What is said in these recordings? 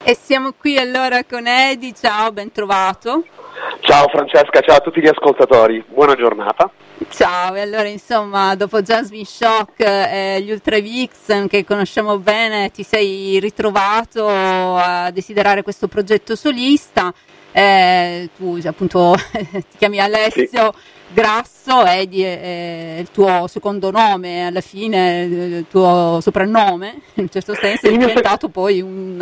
E siamo qui allora con Edi, ciao, ben trovato. Ciao Francesca, ciao a tutti gli ascoltatori, buona giornata. Ciao, e allora insomma dopo Jasmine Shock e gli Ultra Vixen che conosciamo bene ti sei ritrovato a desiderare questo progetto solista, tu appunto ti chiami Alessio Grasso, Edi è il tuo secondo nome, alla fine il tuo soprannome, in un certo senso è diventato poi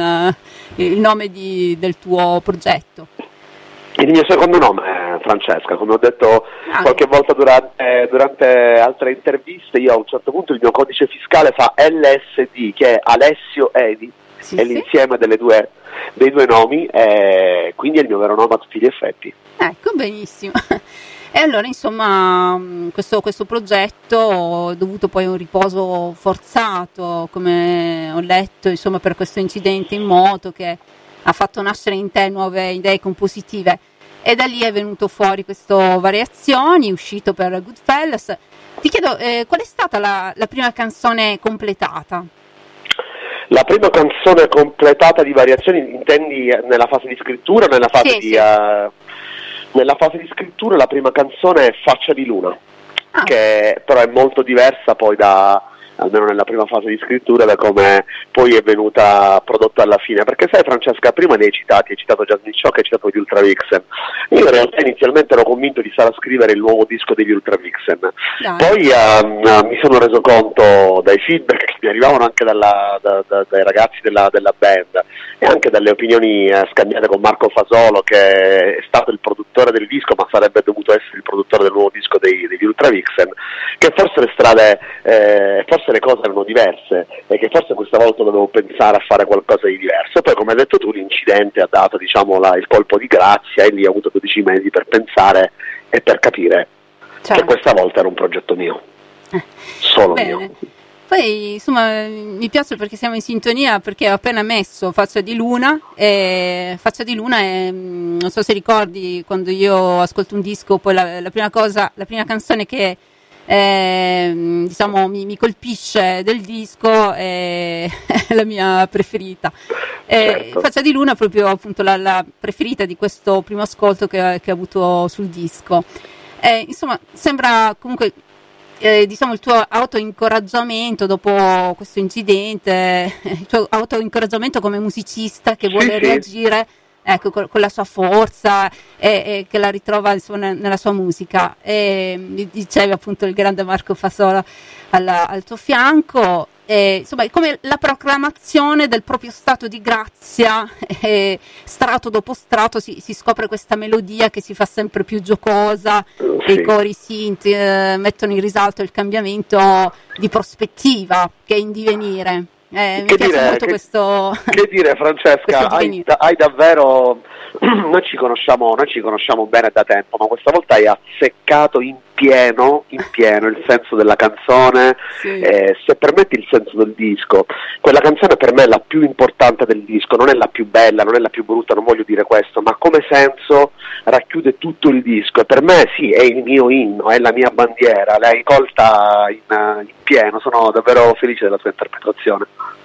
il nome del tuo progetto. Il mio secondo nome è Francesca, come ho detto qualche volta durante altre interviste, io a un certo punto il mio codice fiscale fa LSD, che è Alessio Edi, è l'insieme dei due nomi, quindi è il mio vero nome a tutti gli effetti. Ecco, benissimo. E allora insomma questo progetto, dovuto poi a un riposo forzato, come ho letto, insomma per questo incidente in moto che ha fatto nascere in te nuove idee compositive, e da lì è venuto fuori questo Variazioni, uscito per Goodfellas. Ti chiedo qual è stata la prima canzone completata? La prima canzone completata di Variazioni intendi nella fase di scrittura o nella fase nella fase di scrittura la prima canzone è Faccia di Luna, che però è molto diversa poi almeno nella prima fase di scrittura, da come poi è venuta prodotta alla fine, perché sai Francesca, prima hai citato Jasmine Shock e hai citato gli Ultra Vixen. Io in realtà inizialmente ero convinto di stare a scrivere il nuovo disco degli Ultra Vixen, poi mi sono reso conto dai feedback che mi arrivavano anche dai ragazzi della band e anche dalle opinioni scambiate con Marco Fasolo, che è stato il produttore del disco ma sarebbe dovuto essere il produttore del nuovo disco degli Ultra Vixen, che forse le strade forse le cose erano diverse e che forse questa volta dovevo pensare a fare qualcosa di diverso. Poi, come hai detto tu, l'incidente ha dato il colpo di grazia e lì ho avuto 12 mesi per pensare e per capire che questa volta era un progetto mio, solo mio. Poi insomma mi piace perché siamo in sintonia, perché ho appena messo Faccia di Luna, e Faccia di Luna è, non so se ricordi, quando io ascolto un disco poi la prima canzone che diciamo mi colpisce del disco è la mia preferita. Certo. Faccia di Luna è proprio appunto la preferita di questo primo ascolto che ho avuto sul disco. Insomma sembra comunque diciamo il tuo autoincoraggiamento dopo questo incidente, il tuo autoincoraggiamento come musicista che vuole reagire, ecco, con la sua forza e che la ritrova insomma nella sua musica. E dicevi appunto il grande Marco Fasola al tuo fianco, insomma è come la proclamazione del proprio stato di grazia, strato dopo strato si scopre questa melodia che si fa sempre più giocosa, e i cori synth mettono in risalto il cambiamento di prospettiva che è in divenire. Mi piace molto questo. Che dire Francesca, hai davvero, noi ci conosciamo bene da tempo, ma questa volta hai azzeccato in pieno il senso della canzone, se permetti il senso del disco. Quella canzone per me è la più importante del disco, non è la più bella, non è la più brutta, non voglio dire questo, ma come senso racchiude tutto il disco e per me è il mio inno, è la mia bandiera, l'hai colta in pieno, sono davvero felice della tua interpretazione.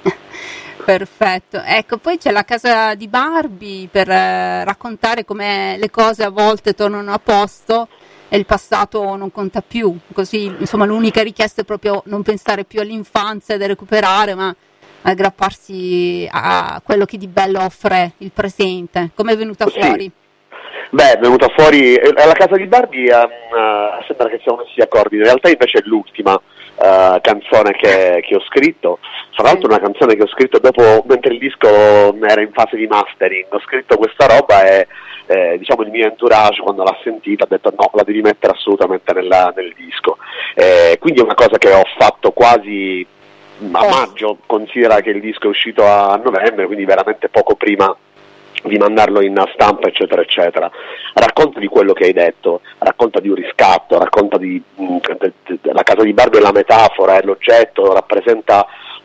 Perfetto, ecco, poi c'è la casa di Barbie per raccontare come le cose a volte tornano a posto e il passato non conta più, così insomma l'unica richiesta è proprio non pensare più all'infanzia da recuperare, ma aggrapparsi a quello che di bello offre il presente. Come è venuta fuori? Beh, è venuta fuori la casa di Barbie, sembra che siamo messi d'accordo, in realtà invece è l'ultima canzone che ho scritto, tra l'altro una canzone che ho scritto dopo, mentre il disco era in fase di mastering, ho scritto questa roba e diciamo il mio entourage quando l'ha sentita ha detto no, la devi mettere assolutamente nel disco, quindi è una cosa che ho fatto quasi a maggio, considera che il disco è uscito a novembre, quindi veramente poco prima di mandarlo in stampa eccetera eccetera. Racconta di quello che hai detto, racconta di un riscatto, racconta la casa di Barbie è la metafora, è l'oggetto, rappresenta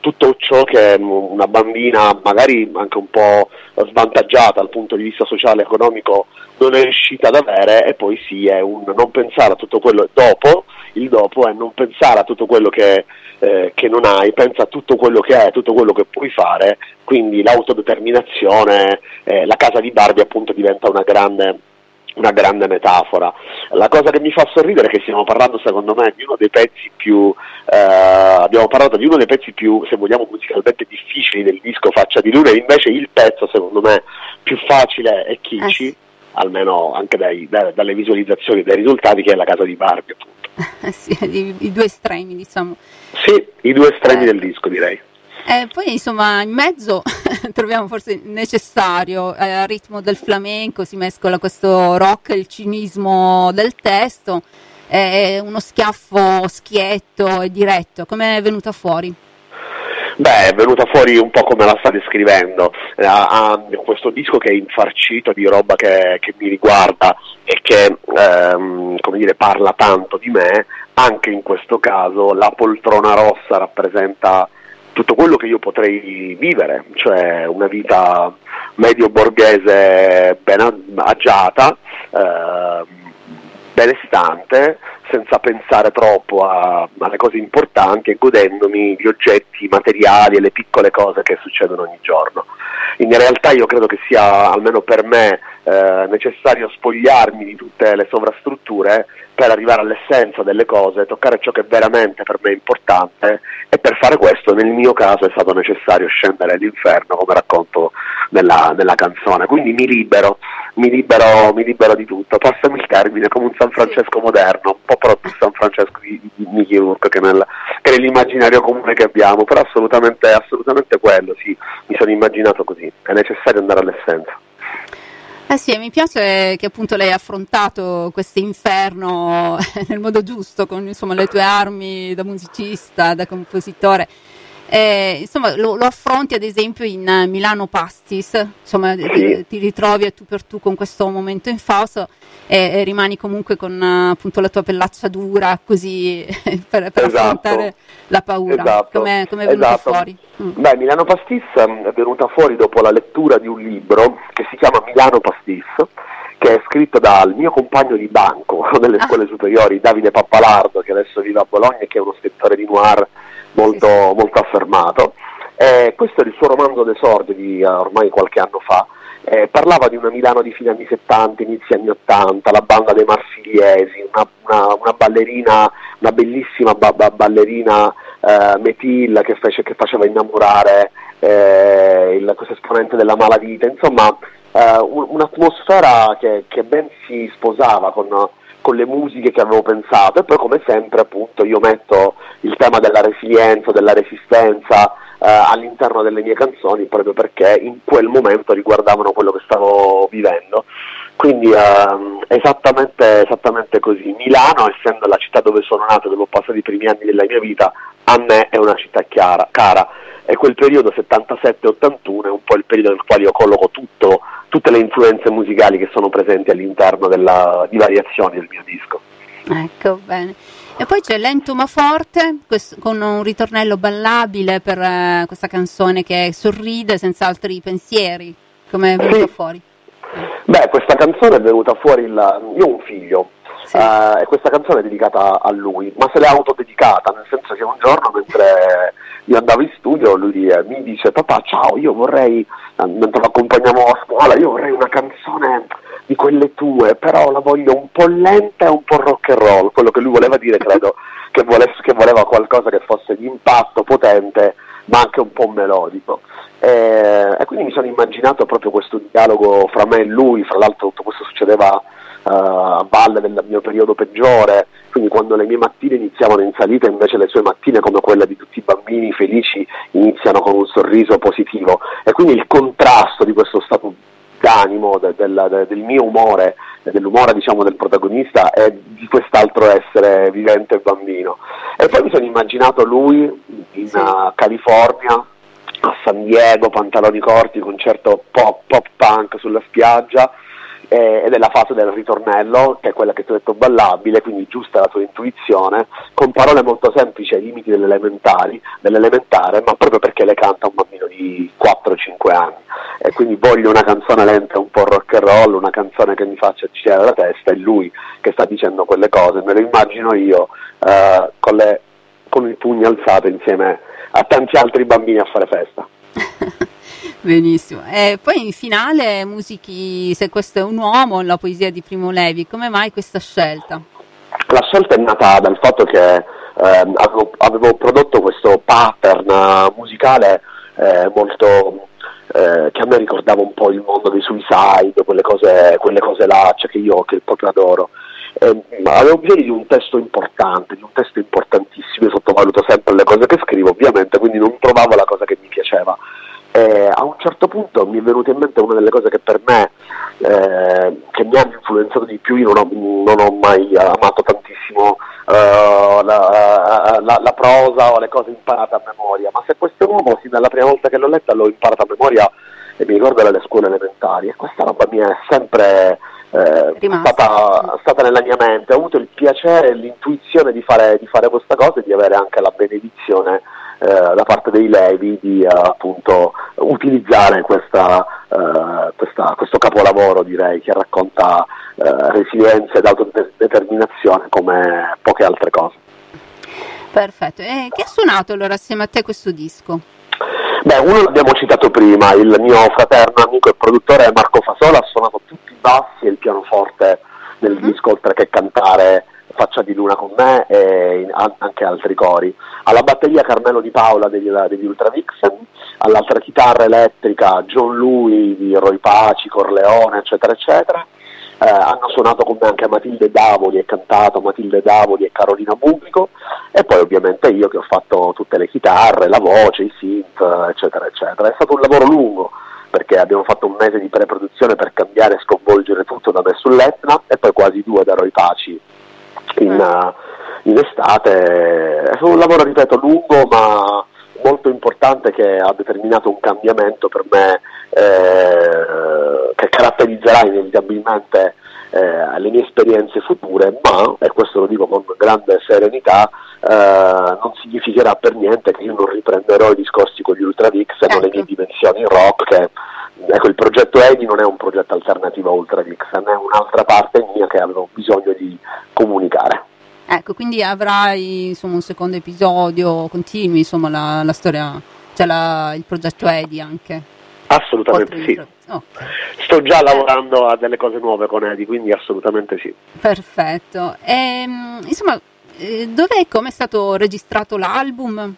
tutto ciò che una bambina magari anche un po' svantaggiata dal punto di vista sociale e economico non è riuscita ad avere, e poi sì, è un non pensare a tutto quello dopo, il dopo è non pensare a tutto quello che non hai, pensa a tutto quello che hai, tutto quello che puoi fare, quindi l'autodeterminazione, la casa di Barbie appunto diventa una grande metafora. La cosa che mi fa sorridere è che stiamo parlando, secondo me, di uno dei pezzi più abbiamo parlato di uno dei pezzi più, se vogliamo, musicalmente difficili del disco Faccia di Luna, e invece il pezzo, secondo me, più facile e kitschy, almeno anche dalle visualizzazioni, dai risultati, che è la casa di Barbie, appunto. Sì, i due estremi, diciamo. Sì, i due estremi del disco, direi. Poi insomma in mezzo troviamo forse necessario, al ritmo del flamenco si mescola questo rock, il cinismo del testo, uno schiaffo schietto e diretto. Come è venuta fuori? Beh, è venuta fuori un po' come la sta descrivendo, ha questo disco che è infarcito di roba che mi riguarda e che, come dire, parla tanto di me. Anche in questo caso la poltrona rossa rappresenta tutto quello che io potrei vivere, cioè una vita medio borghese ben agiata, benestante, senza pensare troppo alle cose importanti e godendomi gli oggetti materiali e le piccole cose che succedono ogni giorno. In realtà io credo che sia, almeno per me, necessario spogliarmi di tutte le sovrastrutture per arrivare all'essenza delle cose, toccare ciò che veramente per me è importante, e per fare questo nel mio caso è stato necessario scendere all'inferno, come racconto nella canzone. Quindi mi libero di tutto, passami il termine, come un San Francesco moderno, un po' proprio San Francesco di Mickey Rourke che nell'immaginario comune che abbiamo, però assolutamente quello, sì, mi sono immaginato così, è necessario andare all'essenza. Sì, mi piace che appunto lei ha affrontato questo inferno nel modo giusto, con insomma le tue armi da musicista, da compositore. Insomma, lo affronti ad esempio in Milano Pastis, insomma, sì. Ti ritrovi a tu per tu con questo momento infausto e rimani comunque con appunto la tua pellaccia dura, così per affrontare la paura. Esatto. Come è venuto fuori? Beh, Milano Pastis è venuta fuori dopo la lettura di un libro che si chiama Milano Pastis, che è scritto dal mio compagno di banco delle scuole superiori, Davide Pappalardo, che adesso vive a Bologna e che è uno scrittore di noir molto affermato. Questo è il suo romanzo d'esordio di ormai qualche anno fa. Parlava di una Milano di fine anni 70, inizi anni 80, la banda dei Marsigliesi, una ballerina, una bellissima ballerina Metil che faceva innamorare questo esponente della malavita, insomma un'atmosfera che ben si sposava con le musiche che avevo pensato. E poi, come sempre, appunto, io metto il tema della resilienza, della resistenza all'interno delle mie canzoni, proprio perché in quel momento riguardavano quello che stavo vivendo. Quindi esattamente così. Milano, essendo la città dove sono nato, dove ho passato i primi anni della mia vita, a me è una città cara, e quel periodo 77-81 è un po' il periodo nel quale io colloco tutte le influenze musicali che sono presenti all'interno di variazioni del mio disco. Ecco, bene. E poi c'è Lento ma forte, con un ritornello ballabile per questa canzone che sorride senza altri pensieri. Come è venuto fuori? Beh, questa canzone è venuta fuori, io ho un figlio, sì. E questa canzone è dedicata a lui, ma se l'è autodedicata, nel senso che un giorno, mentre io andavo in studio, lui mi dice: papà, ciao, io vorrei, mentre lo accompagniamo a scuola, io vorrei una canzone di quelle tue, però la voglio un po' lenta e un po' rock and roll. Quello che lui voleva dire, credo che voleva qualcosa che fosse di impatto, potente, ma anche un po' melodico. E quindi mi sono immaginato proprio questo dialogo fra me e lui. Fra l'altro tutto questo succedeva a valle del mio periodo peggiore, quindi quando le mie mattine iniziavano in salita, invece le sue mattine, come quella di tutti i bambini felici, iniziano con un sorriso positivo. E quindi il contrasto di questo stato d'animo, del mio umore, dell'umore, diciamo, del protagonista, e di quest'altro essere vivente e bambino. E poi mi sono immaginato lui in California, a San Diego, pantaloni corti, concerto pop punk sulla spiaggia, ed è la fase del ritornello, che è quella che ti ho detto ballabile, quindi giusta la tua intuizione, con parole molto semplici ai limiti dell'elementare, ma proprio perché le canta un bambino di 4-5 anni, e quindi voglio una canzone lenta, un po' rock and roll, una canzone che mi faccia girare la testa, e lui che sta dicendo quelle cose, me lo immagino io con il pugno alzato insieme a tanti altri bambini a fare festa. Benissimo. E poi in finale musichi Se questo è un uomo, la poesia di Primo Levi. Come mai questa scelta? La scelta è nata dal fatto che avevo prodotto questo pattern musicale molto che a me ricordava un po' il mondo dei Suicide, quelle cose là, cioè che proprio adoro. Avevo bisogno di un testo importante, di un testo importantissimo. Io sottovaluto sempre le cose che scrivo, ovviamente, quindi non trovavo la cosa che mi piaceva. A un certo punto mi è venuta in mente una delle cose che per me che mi hanno influenzato di più. Io non ho mai amato tantissimo la prosa o le cose imparate a memoria, ma Se questo è un uomo, sin dalla prima volta che l'ho letta l'ho imparata a memoria, e mi ricordo dalle scuole elementari, e questa roba mi è sempre stata nella mia mente. Ho avuto il piacere e l'intuizione di fare questa cosa, e di avere anche la benedizione da parte dei Levi di appunto utilizzare questo capolavoro, direi, che racconta resilienza ed autodeterminazione come poche altre cose. Perfetto. E chi ha suonato allora assieme a te questo disco? Beh, uno l'abbiamo citato prima, il mio fraterno, amico e produttore Marco Fasola, ha suonato tutti i bassi e il pianoforte nel disco, oltre che cantare Faccia di luna con me e anche altri cori. Alla batteria Carmelo Di Paola degli Ultra Vixen, all'altra chitarra elettrica John Lui di Roy Paci, Corleone, eccetera eccetera. Hanno suonato con me anche Matilde Davoli e cantato Matilde Davoli e Carolina Bubblico, e poi ovviamente io che ho fatto tutte le chitarre, la voce, i synth, eccetera eccetera. È stato un lavoro lungo, perché abbiamo fatto un mese di pre-produzione per cambiare e sconvolgere tutto da me sull'Etna, e poi quasi 2 da Roy Paci in estate. È stato un lavoro, ripeto, lungo ma molto importante, che ha determinato un cambiamento per me che caratterizzerà inevitabilmente le mie esperienze future, ma, e questo lo dico con grande serenità, non significherà per niente che io non riprenderò i discorsi con gli Ultra Vixen o le mie dimensioni rock, che ecco, il progetto Edi non è un progetto alternativo a Ultra Vixen, è un'altra parte mia che avevo bisogno di comunicare. Ecco, quindi avrai insomma un secondo episodio, continui insomma la storia, cioè il progetto Edi anche? Assolutamente sì. Okay. Sto già lavorando a delle cose nuove con Edi, quindi assolutamente sì. Perfetto. Insomma, dov'è e come è stato registrato l'album?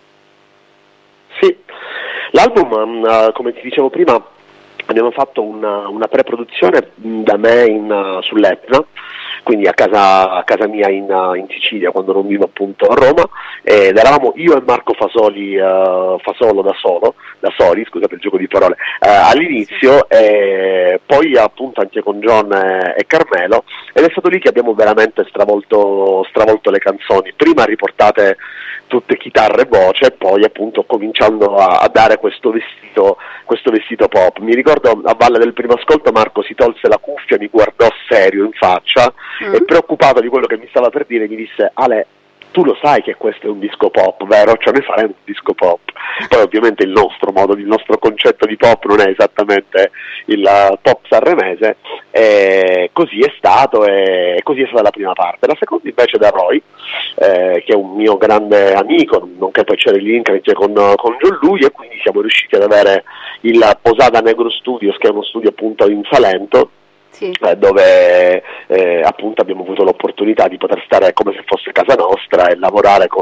Sì, l'album, come ti dicevo prima, abbiamo fatto una pre-produzione da me sull'Etna, quindi a casa mia in Sicilia, quando non vivo appunto a Roma, ed eravamo io e Marco Fasolo da soli, scusate il gioco di parole, all'inizio, e poi appunto anche con John e Carmelo, ed è stato lì che abbiamo veramente stravolto le canzoni, prima riportate tutte chitarre e voce, e poi appunto cominciando a dare questo vestito pop. Mi ricordo a valle del primo ascolto Marco si tolse la cuffia, mi guardò serio in faccia e, preoccupato di quello che mi stava per dire, mi disse: Ale, tu lo sai che questo è un disco pop, vero? Cioè noi faremo un disco pop. Poi ovviamente il nostro concetto di pop non è esattamente il pop sanremese, e così è stato, e così è stata la prima parte. La seconda invece da Roy, che è un mio grande amico, nonché poi c'era il link anche con John Lui, e quindi siamo riusciti ad avere il Posada Negro Studios, che è uno studio appunto in Salento, sì. Dove appunto abbiamo avuto l'opportunità di poter stare come se fosse casa nostra e lavorare con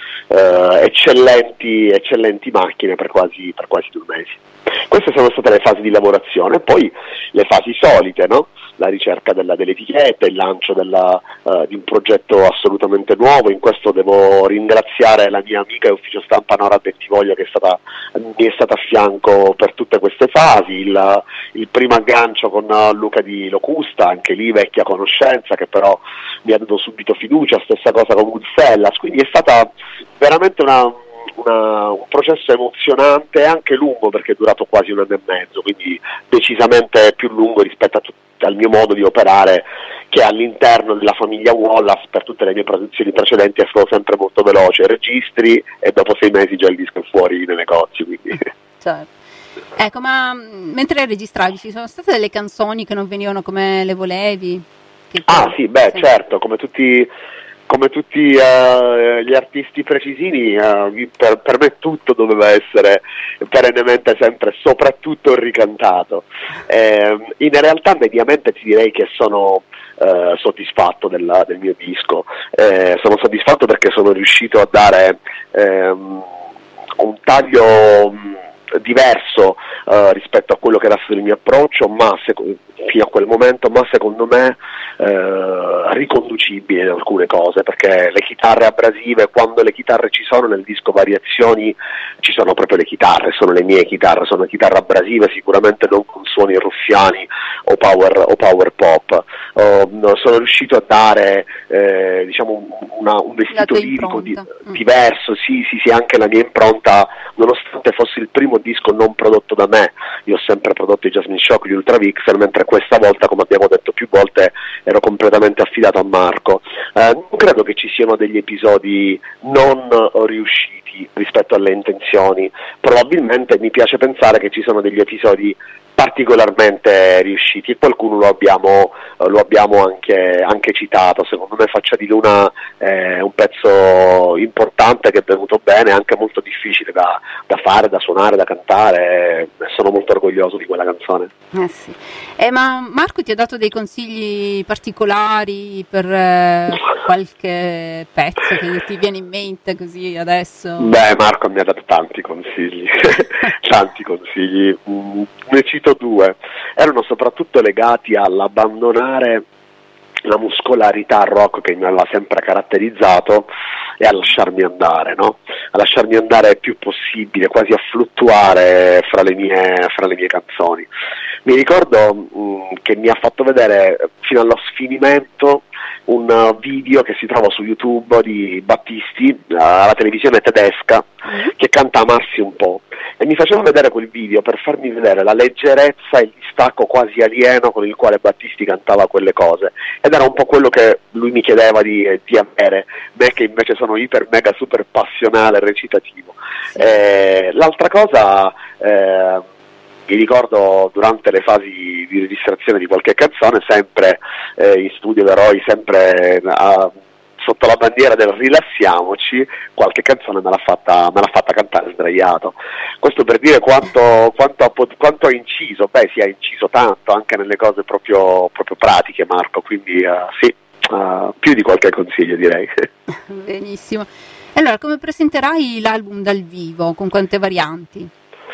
eccellenti macchine per quasi 2 mesi. Queste sono state le fasi di lavorazione, poi le fasi solite, no? La ricerca dell'etichetta, il lancio di un progetto assolutamente nuovo. In questo devo ringraziare la mia amica e ufficio stampa Nora Bentivoglio, che mi è stata a fianco per tutte queste fasi. Il primo aggancio con Luca Di Locusta, anche lì vecchia conoscenza, che però mi ha dato subito fiducia, stessa cosa con Goodfellas, quindi è stata veramente un processo emozionante e anche lungo, perché è durato quasi 1 anno e mezzo, quindi decisamente più lungo rispetto a dal mio modo di operare, che all'interno della famiglia Wallace per tutte le mie produzioni precedenti è stato sempre molto veloce, registri e dopo 6 mesi già il disco è fuori nei negozi, quindi. Certo. Ecco, ma mentre registravi ci sono state delle canzoni che non venivano come le volevi? Sì, certo, come tutti gli artisti precisini, per me tutto doveva essere perennemente sempre soprattutto ricantato. In realtà mediamente ti direi che sono soddisfatto del mio disco, sono soddisfatto perché sono riuscito a dare un taglio diverso rispetto a quello che era stato il mio approccio, fino a quel momento, ma secondo me riconducibile in alcune cose, perché le chitarre abrasive, quando le chitarre ci sono nel disco Variazioni, ci sono proprio le chitarre, sono le mie chitarre, sono chitarre abrasive, sicuramente non con suoni ruffiani o power pop. Sono riuscito a dare un vestito lirico diverso, sì, anche la mia impronta, nonostante fosse il primo disco non prodotto da me. Io ho sempre prodotto i Jasmine Shock, gli Ultra Vixen, mentre questa volta, come abbiamo detto più volte, ero completamente affidato a Marco. Non credo che ci siano degli episodi non riusciti rispetto alle intenzioni, probabilmente mi piace pensare che ci sono degli episodi particolarmente riusciti e qualcuno lo abbiamo anche citato. Secondo me Faccia di Luna è un pezzo importante che è venuto bene, anche molto difficile da fare, da suonare, da cantare, sono molto orgoglioso di quella canzone. Sì. Ma Marco ti ha dato dei consigli particolari per qualche pezzo che ti viene in mente così adesso? Marco mi ha dato tanti consigli, ne cito 2, erano soprattutto legati all'abbandonare la muscolarità rock che mi aveva sempre caratterizzato e a lasciarmi andare, no? A lasciarmi andare il più possibile, quasi a fluttuare fra le mie canzoni. Mi ricordo che mi ha fatto vedere fino allo sfinimento un video che si trova su YouTube di Battisti alla televisione tedesca che canta Amarsi un po', e mi faceva vedere quel video per farmi vedere la leggerezza e il distacco quasi alieno con il quale Battisti cantava quelle cose, ed era un po' quello che lui mi chiedeva di avere, me che invece sono iper mega super passionale recitativo. L'altra cosa, mi ricordo durante le fasi di registrazione di qualche canzone, sempre in studio d'eroi, sempre sotto la bandiera del rilassiamoci, qualche canzone me l'ha fatta cantare sdraiato. Questo per dire quanto ha inciso. Si è inciso tanto anche nelle cose proprio pratiche, Marco, quindi sì, più di qualche consiglio, direi. Benissimo. Allora, come presenterai l'album dal vivo? Con quante varianti?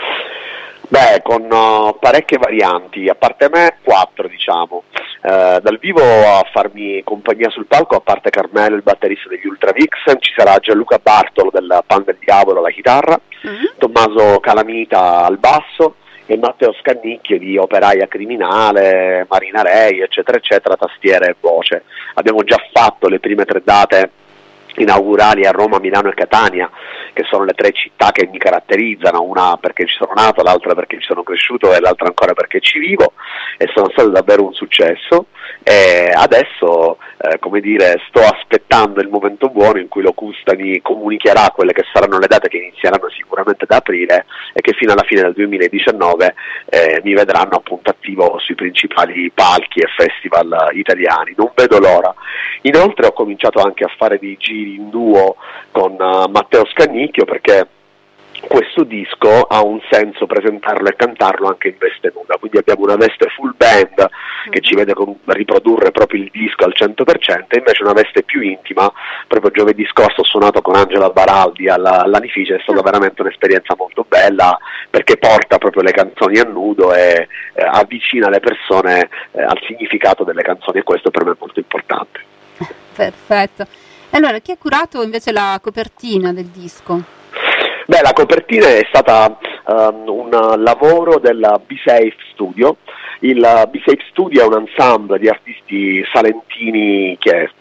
Con parecchie varianti, a parte me 4, diciamo. Dal vivo a farmi compagnia sul palco, a parte Carmelo, il batterista degli Ultra Vixen, ci sarà Gianluca Bartolo del Pan del Diavolo alla chitarra, Tommaso Calamita al basso e Matteo Scannicchio di Operaia Criminale, Marina Rei, eccetera eccetera, tastiere e voce. Abbiamo già fatto le prime 3 date inaugurali a Roma, Milano e Catania, che sono le 3 città che mi caratterizzano, una perché ci sono nato, l'altra perché ci sono cresciuto e l'altra ancora perché ci vivo, e sono state davvero un successo. E adesso sto aspettando il momento buono in cui Locusta mi comunicherà quelle che saranno le date, che inizieranno sicuramente da aprile e che fino alla fine del 2019 mi vedranno appunto attivo sui principali palchi e festival italiani. Non vedo l'ora. Inoltre ho cominciato anche a fare dei giri in duo con Matteo Scannicchio, perché questo disco ha un senso presentarlo e cantarlo anche in veste nuda, quindi abbiamo una veste full band che ci vede riprodurre proprio il disco al 100%, e invece una veste più intima. Proprio giovedì scorso ho suonato con Angela Baraldi all'Anifice, è stata veramente un'esperienza molto bella, perché porta proprio le canzoni a nudo e avvicina le persone al significato delle canzoni, e questo per me è molto importante. Perfetto. Allora, chi ha curato invece la copertina del disco? La copertina è stata un lavoro della Be Safe Studio. Il Be Safe Studio è un ensemble di artisti salentini che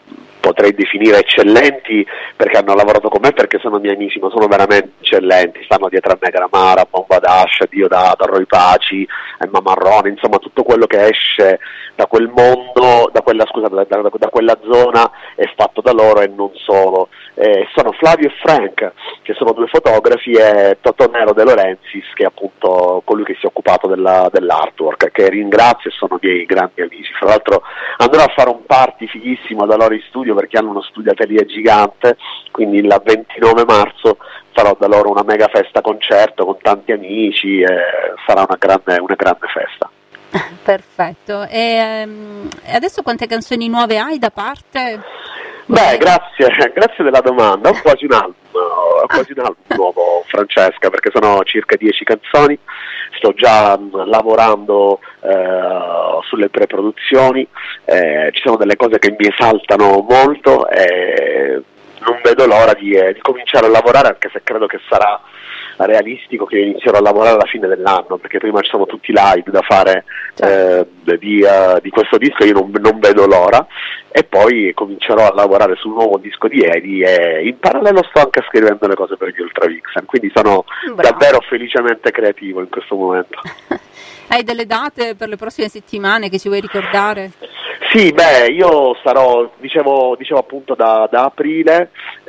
potrei definire eccellenti, perché hanno lavorato con me, perché sono miei amici, ma sono veramente eccellenti, stanno dietro a me Gramara, Bomba Dash, Diodato, Roy Paci, Emma Marrone, insomma tutto quello che esce da quel mondo, da quella zona è fatto da loro e non solo. Sono Flavio e Frank, che sono due fotografi, e Totonero De Laurentiis, che è appunto colui che si è occupato dell'artwork, che ringrazio, e sono miei grandi amici. Fra l'altro andrò a fare un party fighissimo da loro in studio, perché hanno uno studio atelier gigante, quindi il 29 marzo farò da loro una mega festa concerto con tanti amici, e sarà una grande festa. Perfetto. E adesso quante canzoni nuove hai da parte? Beh, grazie della domanda. Ho quasi un album nuovo, Francesca, perché sono circa 10 canzoni. Sto già lavorando sulle preproduzioni, ci sono delle cose che mi esaltano molto e non vedo l'ora di cominciare a lavorare, anche se credo che sarà realistico che inizierò a lavorare alla fine dell'anno, perché prima ci sono tutti i live da fare di questo disco, io non vedo l'ora, e poi comincerò a lavorare sul nuovo disco di Edi, e in parallelo sto anche scrivendo le cose per gli Ultra Vixen, quindi sono davvero felicemente creativo in questo momento. Hai delle date per le prossime settimane che ci vuoi ricordare? Sì, io sarò, dicevo appunto da aprile,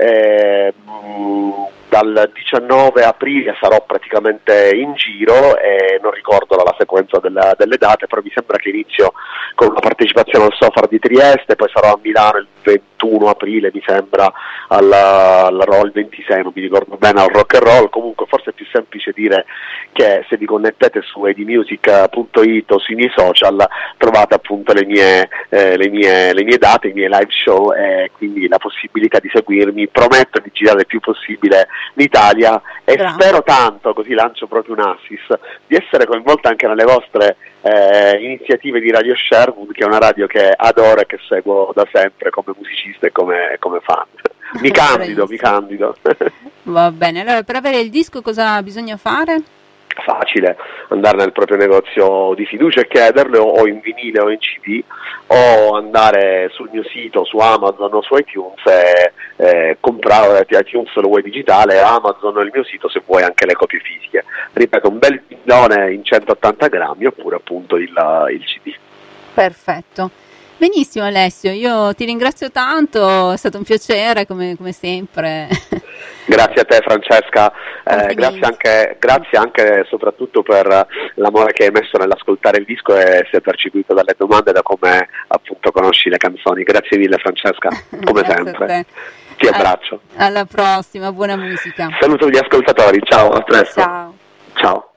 dal 19 aprile sarò praticamente in giro, e non ricordo la sequenza delle date, però mi sembra che inizio con una partecipazione al Sofar di Trieste, poi sarò a Milano il 21 aprile, mi sembra, il 26, non mi ricordo bene, al Rock and Roll. Comunque forse è più semplice dire che se vi connettete su edmusic.it o sui miei social trovate appunto le mie date, i miei live show, e quindi la possibilità di seguirmi. Prometto di girare il più possibile l'Italia, e spero tanto, così lancio proprio un assist, di essere coinvolta anche nelle vostre iniziative di Radio Sherwood, che è una radio che adoro e che seguo da sempre come musicista e come fan. Mi candido. Va bene, allora per avere il disco cosa bisogna fare? Facile, andare nel proprio negozio di fiducia e chiederlo, o in vinile o in CD, o andare sul mio sito, su Amazon o su iTunes, e comprare. iTunes lo vuoi digitale, Amazon il mio sito se vuoi anche le copie fisiche. Ripeto, un bel bidone in 180 grammi, oppure appunto il CD. Perfetto. Benissimo Alessio, io ti ringrazio tanto, è stato un piacere come sempre. Grazie a te Francesca, grazie anche e soprattutto per l'amore che hai messo nell'ascoltare il disco, e si è percepito dalle domande, da come appunto conosci le canzoni. Grazie mille Francesca, come sempre. Ti abbraccio. Alla prossima, buona musica. Saluto gli ascoltatori, ciao, a presto. Ciao.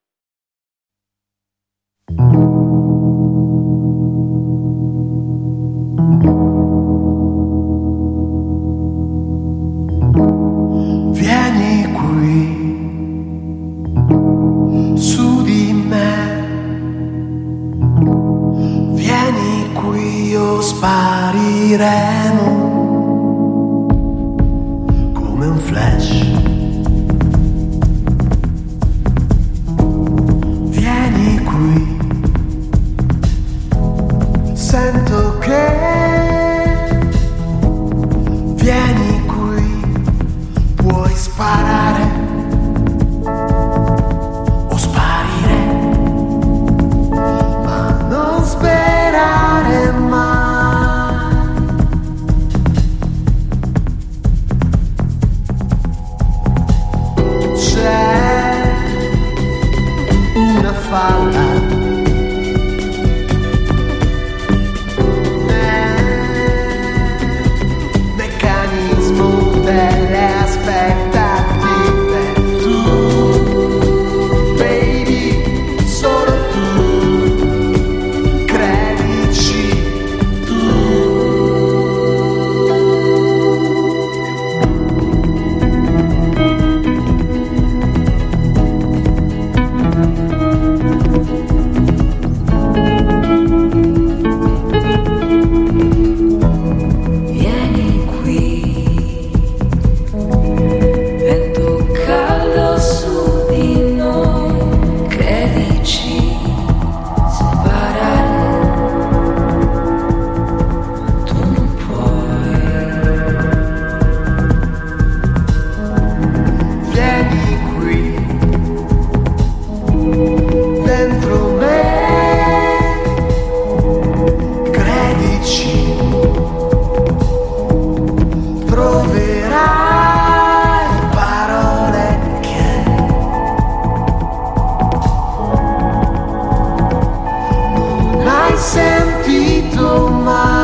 Vieni qui su di me, vieni qui o spariremo come un flash. Vieni qui, sento che vieni qui, puoi sparare o sparire, ma non sperare mai. sentito mai